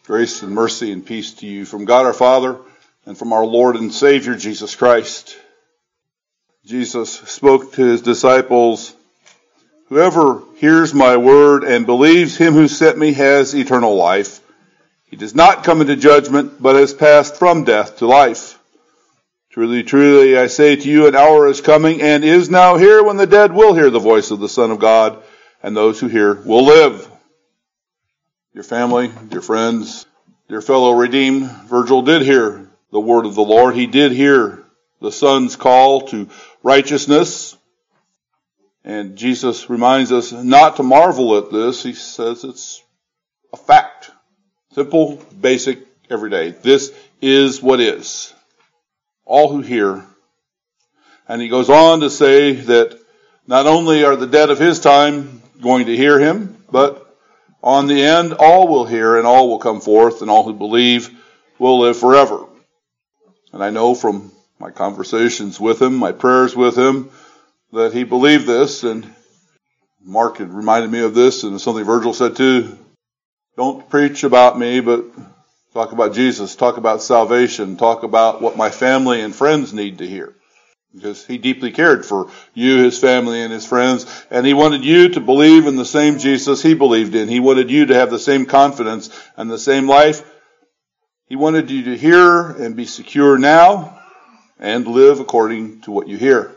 Grace and mercy and peace to you from God our Father and from our Lord and Savior Jesus Christ. Jesus spoke to his disciples, "Whoever hears my word and believes him who sent me has eternal life. He does not come into judgment, but has passed from death to life. Truly, truly, I say to you, an hour is coming and is now here when the dead will hear the voice of the Son of God, and those who hear will live." Dear family, dear friends, dear fellow redeemed, Virgil did hear the word of the Lord. He did hear the Son's call to righteousness. And Jesus reminds us not to marvel at this. He says it's a fact. Simple, basic, everyday. This is what is. All who hear. And he goes on to say that not only are the dead of his time going to hear him, but on the end, all will hear and all will come forth, and all who believe will live forever. And I know from my conversations with him, my prayers with him, that he believed this. And Mark had reminded me of this, and something Virgil said too. Don't preach about me, but talk about Jesus, talk about salvation, talk about what my family and friends need to hear. Because he deeply cared for you, his family, and his friends. And he wanted you to believe in the same Jesus he believed in. He wanted you to have the same confidence and the same life. He wanted you to hear and be secure now and live according to what you hear.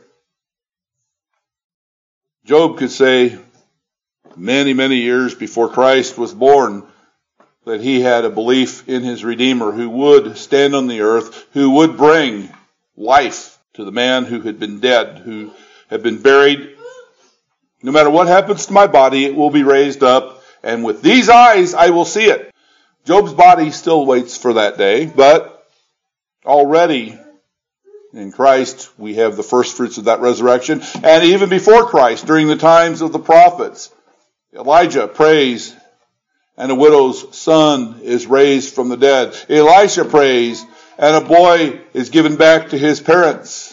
Job could say many, many years before Christ was born that he had a belief in his Redeemer who would stand on the earth, who would bring life to the man who had been dead, who had been buried. No matter what happens to my body, it will be raised up, and with these eyes I will see it. Job's body still waits for that day, but already in Christ we have the first fruits of that resurrection. And even before Christ, during the times of the prophets, Elijah prays, and a widow's son is raised from the dead. Elisha prays, and a boy is given back to his parents.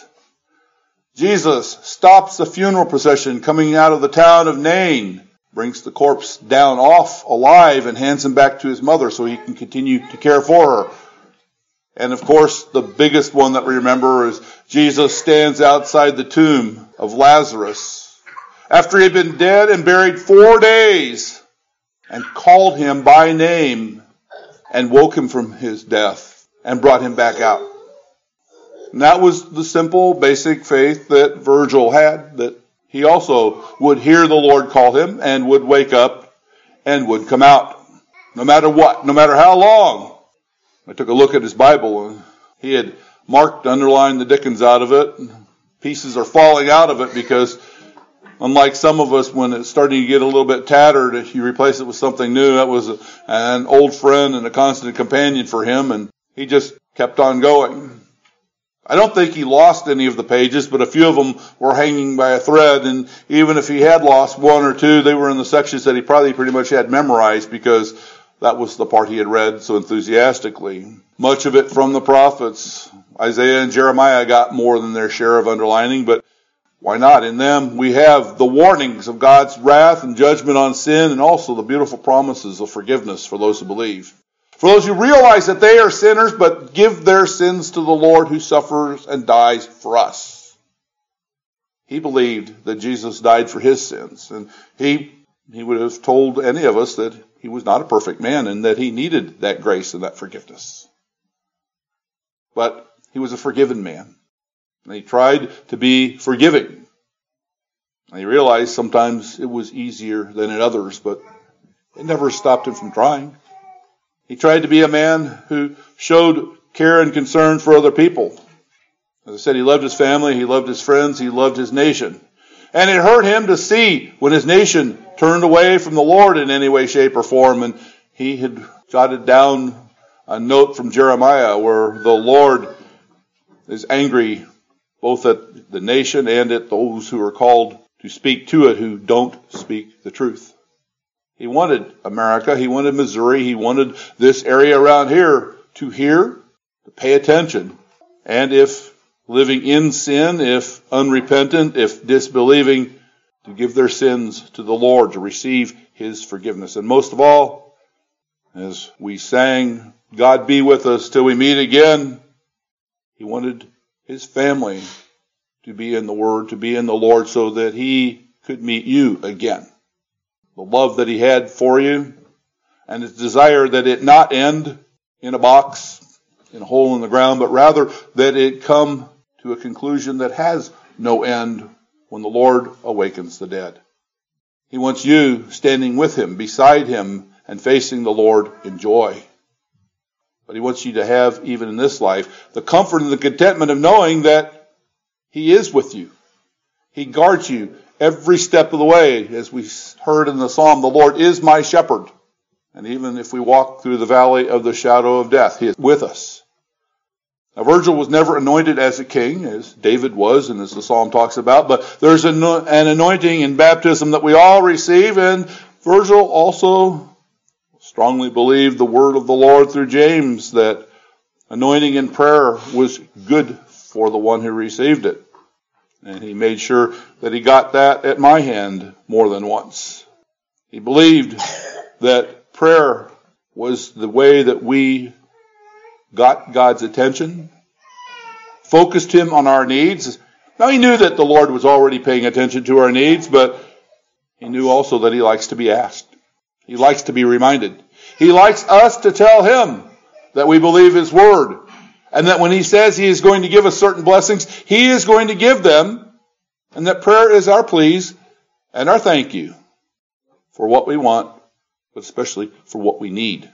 Jesus stops the funeral procession coming out of the town of Nain, brings the corpse down off alive and hands him back to his mother so he can continue to care for her. And of course, the biggest one that we remember is Jesus stands outside the tomb of Lazarus after he had been dead and buried 4 days and called him by name and woke him from his death and brought him back out. And that was the simple, basic faith that Virgil had, that he also would hear the Lord call him and would wake up and would come out. No matter what, no matter how long. I took a look at his Bible, and he had marked, underlined the dickens out of it. Pieces are falling out of it because, unlike some of us, when it's starting to get a little bit tattered, if you replace it with something new. That was an old friend and a constant companion for him, and he just kept on going. I don't think he lost any of the pages, but a few of them were hanging by a thread, and even if he had lost one or two, they were in the sections that he probably pretty much had memorized because that was the part he had read so enthusiastically. Much of it from the prophets. Isaiah and Jeremiah got more than their share of underlining, but why not? In them we have the warnings of God's wrath and judgment on sin, and also the beautiful promises of forgiveness for those who believe. For those who realize that they are sinners, but give their sins to the Lord who suffers and dies for us. He believed that Jesus died for his sins, and he would have told any of us that he was not a perfect man and that he needed that grace and that forgiveness. But he was a forgiven man, and he tried to be forgiving. And he realized sometimes it was easier than in others, but it never stopped him from trying. He tried to be a man who showed care and concern for other people. As I said, he loved his family, he loved his friends, he loved his nation. And it hurt him to see when his nation turned away from the Lord in any way, shape, or form. And he had jotted down a note from Jeremiah where the Lord is angry both at the nation and at those who are called to speak to it who don't speak the truth. He wanted America, he wanted Missouri, he wanted this area around here to hear, to pay attention. And if living in sin, if unrepentant, if disbelieving, to give their sins to the Lord, to receive his forgiveness. And most of all, As we sang, God be with us till we meet again, he wanted his family to be in the Word, to be in the Lord, so that he could meet you again. The love that he had for you, and his desire that it not end in a box, in a hole in the ground, but rather that it come to a conclusion that has no end when the Lord awakens the dead. He wants you standing with him, beside him, and facing the Lord in joy. But he wants you to have, even in this life, the comfort and the contentment of knowing that he is with you. He guards you every step of the way. As we heard in the psalm, the Lord is my shepherd. And even if we walk through the valley of the shadow of death, he is with us. Now, Virgil was never anointed as a king, as David was, and as the psalm talks about, but there's an anointing in baptism that we all receive, and Virgil also strongly believed the word of the Lord through James, that anointing in prayer was good for the one who received it. And he made sure that he got that at my hand more than once. He believed that prayer was the way that we got God's attention, focused him on our needs. Now, he knew that the Lord was already paying attention to our needs, but he knew also that he likes to be asked. He likes to be reminded. He likes us to tell him that we believe his word, and that when he says he is going to give us certain blessings, he is going to give them, and that prayer is our pleas and our thank you for what we want, but especially for what we need.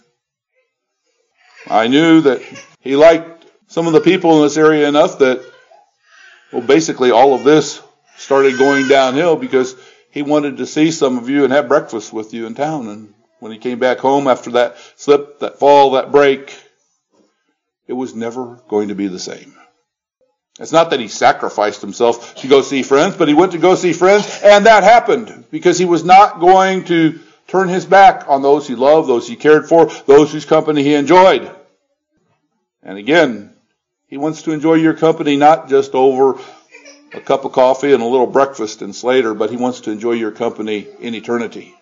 I knew that he liked some of the people in this area enough that, well, basically all of this started going downhill, because he wanted to see some of you and have breakfast with you in town. And when he came back home after that slip, that fall, that break, it was never going to be the same. It's not that he sacrificed himself to go see friends, but he went to go see friends, and that happened because he was not going to turn his back on those he loved, those he cared for, those whose company he enjoyed. And again, he wants to enjoy your company not just over a cup of coffee and a little breakfast in Slater, but he wants to enjoy your company in eternity.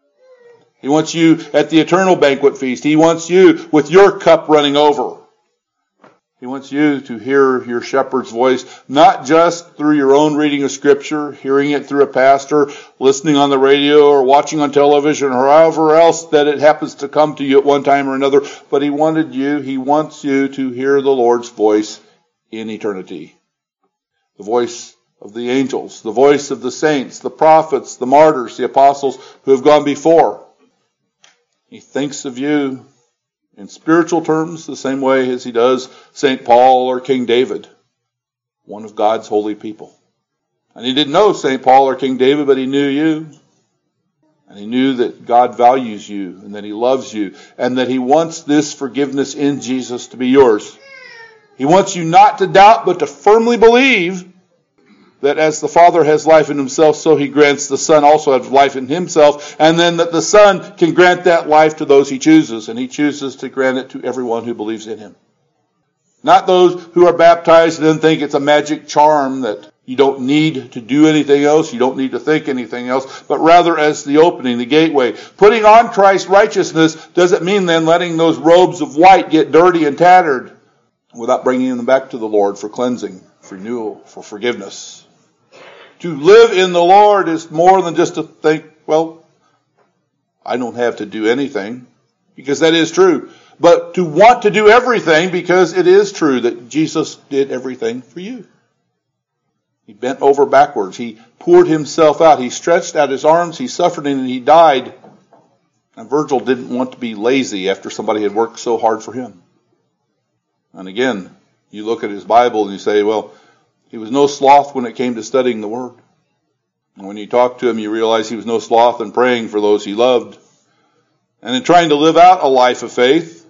He wants you at the eternal banquet feast. He wants you with your cup running over. He wants you to hear your shepherd's voice, not just through your own reading of Scripture, hearing it through a pastor, listening on the radio or watching on television or however else that it happens to come to you at one time or another, but he wants you to hear the Lord's voice in eternity. The voice of the angels, the voice of the saints, the prophets, the martyrs, the apostles who have gone before. He thinks of you in spiritual terms the same way as he does St. Paul or King David, one of God's holy people. And he didn't know St. Paul or King David, but he knew you. And he knew that God values you and that he loves you and that he wants this forgiveness in Jesus to be yours. He wants you not to doubt, but to firmly believe that as the Father has life in himself, so he grants the Son also has life in himself, and then that the Son can grant that life to those he chooses, and he chooses to grant it to everyone who believes in him. Not those who are baptized and then think it's a magic charm that you don't need to do anything else, you don't need to think anything else, but rather as the opening, the gateway. Putting on Christ's righteousness doesn't mean then letting those robes of white get dirty and tattered without bringing them back to the Lord for cleansing, for renewal, for forgiveness. To live in the Lord is more than just to think, well, I don't have to do anything, because that is true. But to want to do everything, because it is true that Jesus did everything for you. He bent over backwards. He poured himself out. He stretched out his arms. He suffered and he died. And Virgil didn't want to be lazy after somebody had worked so hard for him. And again, you look at his Bible and you say, well, he was no sloth when it came to studying the Word. And when you talk to him, you realize he was no sloth in praying for those he loved. And in trying to live out a life of faith,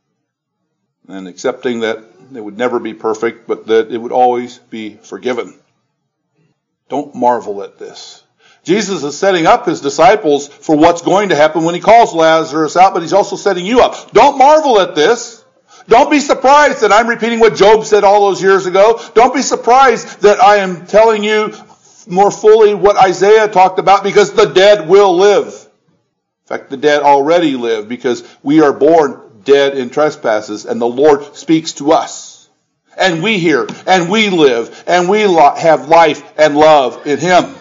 and accepting that it would never be perfect, but that it would always be forgiven. Don't marvel at this. Jesus is setting up his disciples for what's going to happen when he calls Lazarus out, but he's also setting you up. Don't marvel at this. Don't be surprised that I'm repeating what Job said all those years ago. Don't be surprised that I am telling you more fully what Isaiah talked about, because the dead will live. fact, the dead already live because we are born dead in trespasses, and the Lord speaks to us. And we hear, and we live, and we have life and love in Him.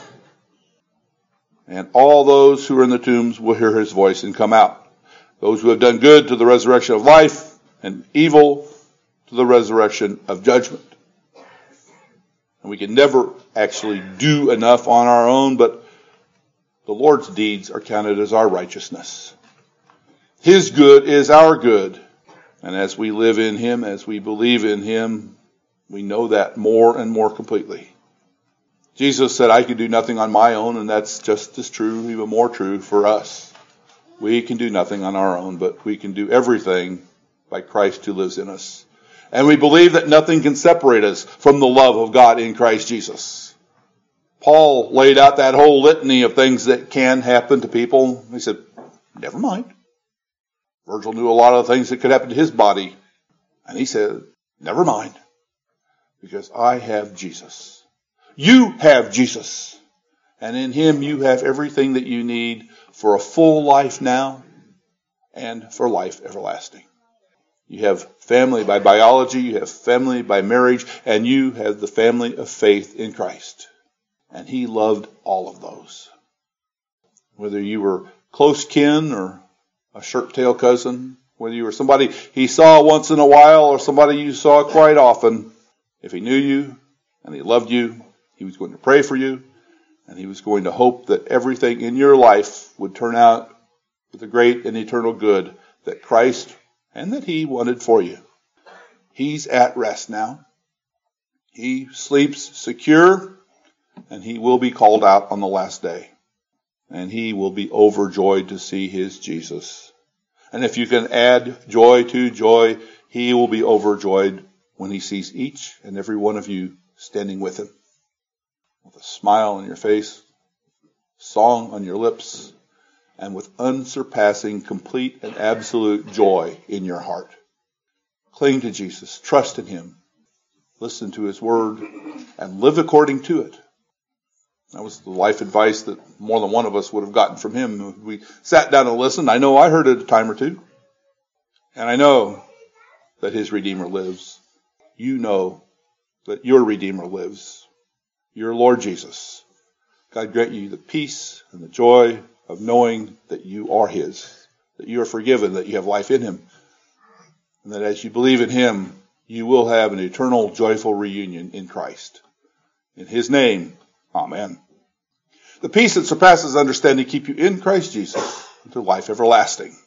And all those who are in the tombs will hear His voice and come out. Those who have done good to the resurrection of life, and evil to the resurrection of judgment. And we can never actually do enough on our own, but the Lord's deeds are counted as our righteousness. His good is our good. And as we live in Him, as we believe in Him, we know that more and more completely. Jesus said, I can do nothing on my own, and that's just as true, even more true for us. We can do nothing on our own, but we can do everything by Christ who lives in us. And we believe that nothing can separate us from the love of God in Christ Jesus. Paul laid out that whole litany of things that can happen to people. He said, never mind. Virgil knew a lot of things that could happen to his body. And he said, never mind. Because I have Jesus. You have Jesus. And in Him you have everything that you need for a full life now and for life everlasting. You have family by biology, you have family by marriage, and you have the family of faith in Christ. And He loved all of those. Whether you were close kin or a shirt-tail cousin, whether you were somebody He saw once in a while or somebody you saw quite often, if He knew you and He loved you, He was going to pray for you, and He was going to hope that everything in your life would turn out with the great and eternal good that Christ and that He wanted for you. He's at rest now. He sleeps secure, and He will be called out on the last day. And He will be overjoyed to see His Jesus. And if you can add joy to joy, He will be overjoyed when He sees each and every one of you standing with Him. With a smile on your face, song on your lips, and with unsurpassing, complete, and absolute joy in your heart. Cling to Jesus. Trust in Him. Listen to His word and live according to it. That was the life advice that more than one of us would have gotten from Him. We sat down and listened. I know I heard it a time or two. And I know that His Redeemer lives. You know that your Redeemer lives. Your Lord Jesus. God grant you the peace and the joy of knowing that you are His, that you are forgiven, that you have life in Him, and that as you believe in Him, you will have an eternal, joyful reunion in Christ. In His name, amen. The peace that surpasses understanding keep you in Christ Jesus unto life everlasting.